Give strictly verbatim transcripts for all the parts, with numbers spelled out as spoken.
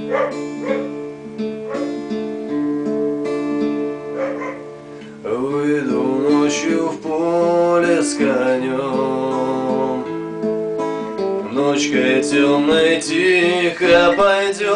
Выйду ночью в поле с конем, ночкой темной тихо пойдем.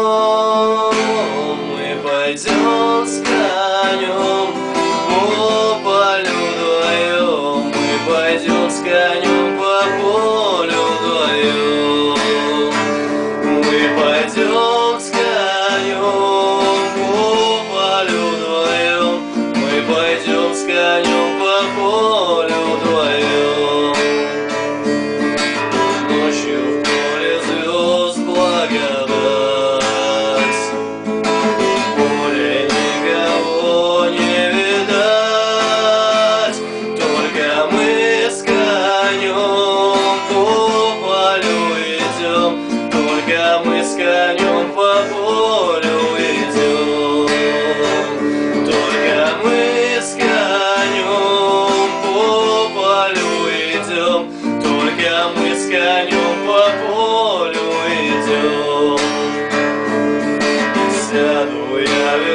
Мы пойдем с конем по полю вдвоем. Мы пойдем с конем по полю вдвоем. Мы пойдем с конем по полю вдвоем. Мы пойдем с конем по полю вдвоем. Ночью в поле звезд благодать, в поле никого не видать. Только мы с конем по полю идем. Только мы с конем по полю идем. Только мы с конем по полю идем. Только мы с конем по полю идем. Сяду я